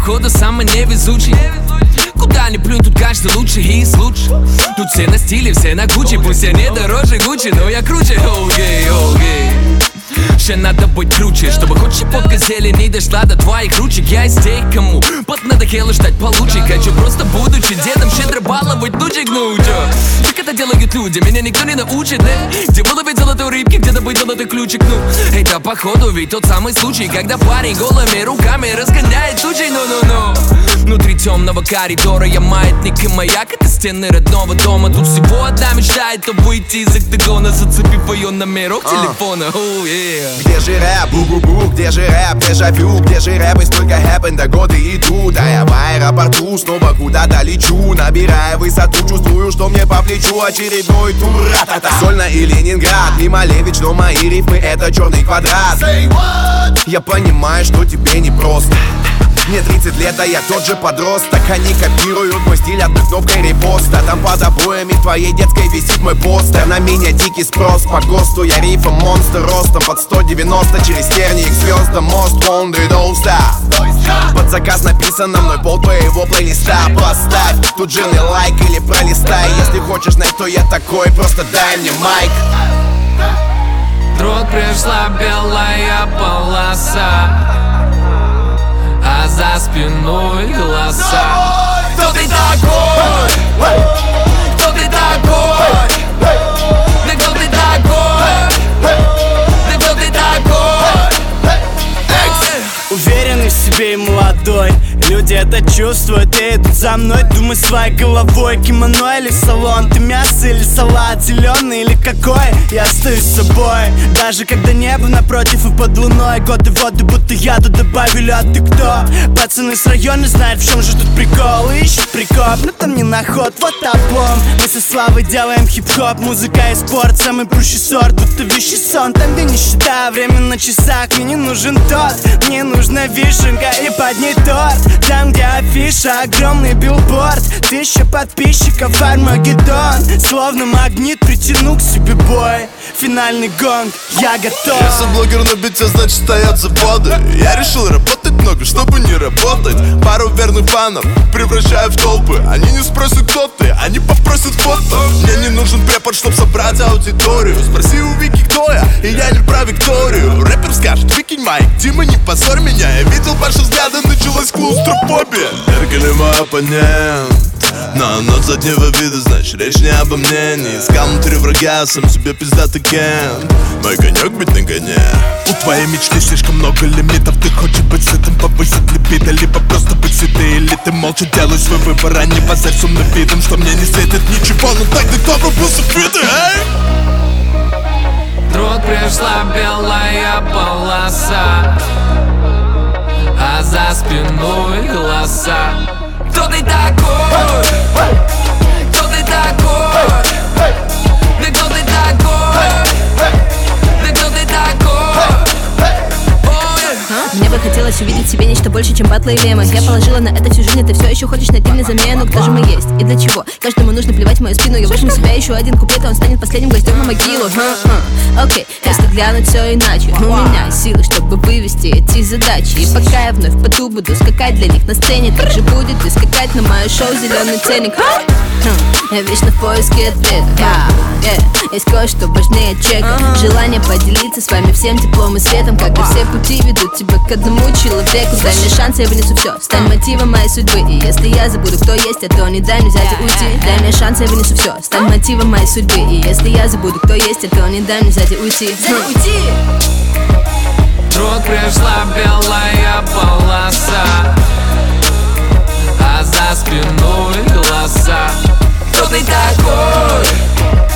походу самый невезучий. Куда ни плюнь, тут каждый лучше из лучших. Тут все на стиле, все на Гуччи. Пусть я не дороже Гуччи, но я круче. Окей, окей. Ще надо быть круче, чтобы хоть щепотка зелени дошла до твоих ручек. Я из тех, кому под надоело ждать получше. Хочу просто, будучи дедом, щедро баловать тучек. Ну чё, как это делают люди, меня никто не научит, да? Где выловить золотой рыбки, где добыть золотой ключик. Ну, это походу ведь тот самый случай, когда парень голыми руками разгоняет тучи. Ну-ну-ну. Внутри темного коридора я маятник и маяк. Это стены родного дома. Тут всего одна мечта, это выйти из октагона, зацепив ее номерок телефона. Где же рэп, бу-бу-бу, где же рэп, дежавю, где же рэп, и столько хэппен, да годы идут. А я в аэропорту снова куда-то лечу, набирая высоту, чувствую, что мне по плечу очередной тур. Сольно и Ленинград, мимо Левич, но мои рифмы это черный квадрат. Я понимаю, что тебе непросто. Мне 30 лет, а я тот же подросток. Они копируют мой стиль одной кнопкой репоста. Там под обоями твоей детской висит мой постер. На меня дикий спрос по ГОСТу. Я рифом монстр ростом под 190. Через тернии к звездам мост Wonder Don't Stop. Под заказ написано мной пол твоего плейлиста. Поставь тут жирный лайк или пролистай. Если хочешь знать, кто я такой, просто дай мне майк. Вдруг пришла белая полоса, а за спиной голоса. Кто ты такой? Кто ты такой? Да кто ты такой? Да кто ты такой? Уверенный в себе и молодой. Люди это чувствуют и идут за мной. Думай своей головой, кимоно или салон. Ты мясо или салат, зеленый или какой? Я остаюсь собой, даже когда небо напротив и под луной. Годы воды, будто яду добавили, а ты кто? Пацаны с района знают, в чем же тут прикол. Ищут прикоп, но там не наход, вот облом. Мы со Славой делаем хип-хоп, музыка и спорт. Самый прущий сорт, будто вещий сон. Там, где нищета, время на часах. Мне не нужен тот, мне нужна вишенка и под ней торт. Там, где афиша, огромный билборд, 1000 подписчиков, Армагеддон. Словно магнит притяну к себе бой. Финальный гонг, я готов. Я сам блогер на бите, значит стоят заводы. Я решил работать много, чтобы не работать. Пару верных фанов превращаю в толпы. Они не спросят, кто ты, они попросят фото. Мне не нужен препод, чтоб собрать аудиторию. Спроси у Вики, кто я, и я не про Викторию. Рэпер скажет, выкинь майк, Дима, не позорь меня. Я видел ваши взгляды, началась клаустрофобия. Эргель мой оппонент, но заднего вида, значит речь не обо мне. Не искал внутри врага, сам себе пиздатый кент. Мой конек быть на коне. У твоей мечты слишком много лимитов. Ты хочешь быть сытым, повысить либидо, либо просто быть сытой. Или ты молча делаешь свой выбор, а не базарь с умным видом, что мне не светит ничего. Ну так ты кто бы был субфиты, эй? Вдруг пришла белая полоса, а за спиной голоса. Кто ты такой? Кто ты такой? Да кто ты такой? Да кто ты такой? Мне бы хотелось увидеть в себе нечто больше, чем батлы и мемы. Я положила на это всю жизнь, и ты все еще хочешь найти мне замену. Кто же мы есть и для чего? Каждому нужно плевать в мою спину. Я выжму себя еще один куплет, а он станет последним гвоздем на могилу. Окей, просто глянуть все иначе. У меня силы, чтобы вывести эти задачи. И пока я вновь в поту буду скакать для них на сцене, так же будет и скакать на мое шоу «Зеленый ценник». Я вечно в поиске ответа. Есть кое-что важнее чека. Желание поделиться с вами всем теплом и светом. Когда все пути ведут тебя к одному человеку. Дай мне шанс, я вынесу все. Стань мотивом моей судьбы. И если я забуду, кто есть, то не дай мне взять и уйти. Дай мне шанс, я вынесу все. Стань мотивом моей судьбы. И если я забуду, кто есть, то не дай мне взять и уйти. Вдруг пришла белая полоса, а за спиной голоса. Кто ты такой?